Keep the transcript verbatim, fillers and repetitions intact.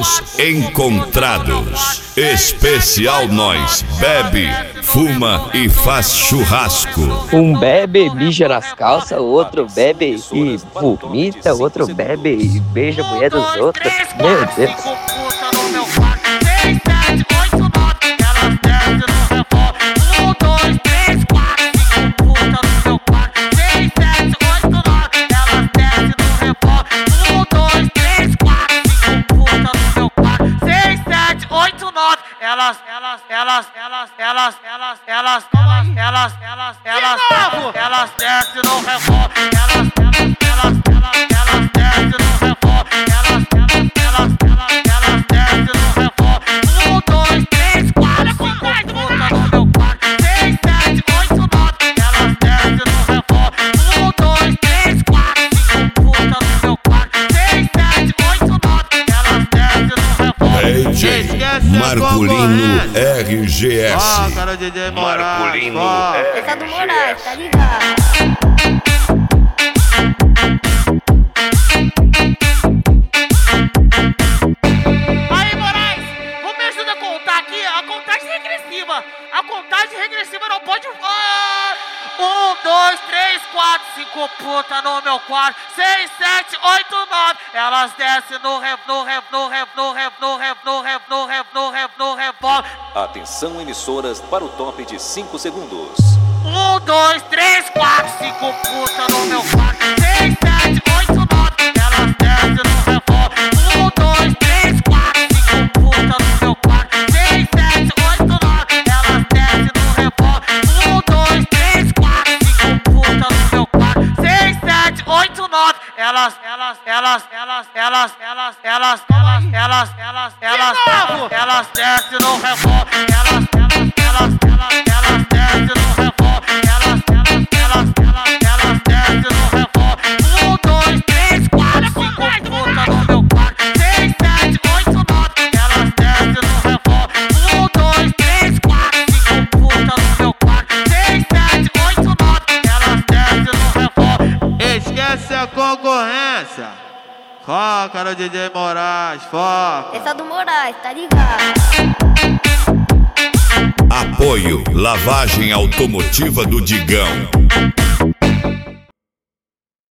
Corpos encontrados. Especial Nós bebe, fuma e faz churrasco. Um bebe mija nas calças, outro bebe e vomita, outro bebe e beija a mulher dos outros. Meu Deus. Elas, elas, elas, elas, elas, elas, elas, elas, elas, elas, elas, elas, elas descem no revólver. Elas, elas, elas, elas, elas descem no revólver. Elas, elas, elas, elas, elas descem no revólver. Um, dois, três, quatro, cinco, puta no meu quarto. Seis, sete, oito, nove, elas descem no revólver. Um, dois, três, quatro, cinco, puta no meu quarto. Seis, sete, oito, nove, elas descem no revólver. D J Marculino R G S. Ó, cara D J Marculino Moraes. Essa do Moraes, tá ligado? Aí, Moraes, vamos me ajudar a contar aqui a contagem regressiva. A contagem regressiva não pode... Ah! Um, dois, três, quatro, cinco, puta no meu quarto. Seis, sete, oito, nove. Elas descem no rev, no rev, no rev, no rev, no rev, no rev, no rev, no rev, no revólver. Atenção, emissoras, para o top de cinco segundos. Um, dois, três, quatro, cinco, puta no meu quarto. Seis, sete, oito, nove. Elas descem no revólver. Um, dois, três, quatro, cinco, puta no meu quarto. Seis, sete, oito, nove. Elas descem no revólver. Um, dois, três, quatro, cinco, puta no meu quarto. Seis, sete, oito, nove. Elas, elas, elas, elas, elas, elas, elas, elas, elas, elas, elas, elas, elas descem no revólver. Elas, elas, elas, elas, elas descem no revólver. Elas, elas, elas, elas, elas descem no revólver. Um, dois, três, quatro, cinco, puta no meu quarto. Seis, sete, oito, nove. Elas descem no revólver. Um, dois, três, quatro, cinco, puta no meu quarto. Seis, sete, oito, nove. Elas descem no revólver. Esquece a concorrência. Foca no D J Moraes, foca. Essa do Moraes, tá ligado? Apoio Lavagem Automotiva do Digão.